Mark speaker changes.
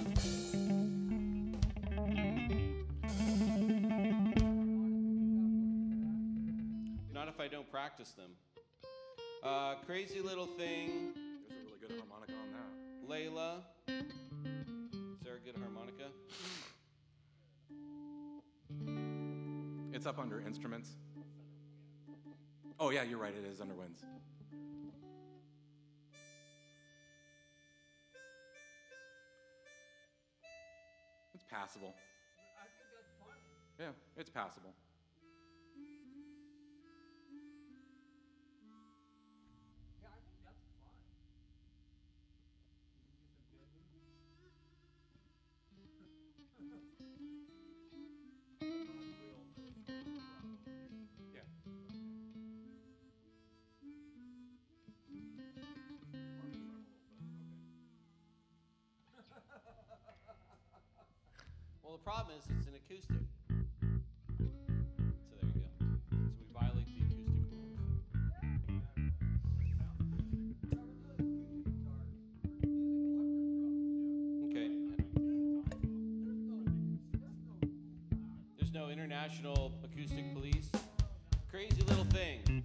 Speaker 1: Not if I don't practice them. Crazy Little Thing.
Speaker 2: There's a really good harmonica on that.
Speaker 1: Layla. Is there a good harmonica?
Speaker 2: It's up under instruments. Oh yeah, you're right, it is under winds. It's passable.
Speaker 3: I think that's fine.
Speaker 2: Yeah, it's passable.
Speaker 3: Yeah, I think that's fine. You can get some good
Speaker 2: Yeah.
Speaker 1: Well, the problem is it's an acoustic. So there you go. So we violate the acoustic rules. Okay. There's no international acoustic police. Crazy Little Thing.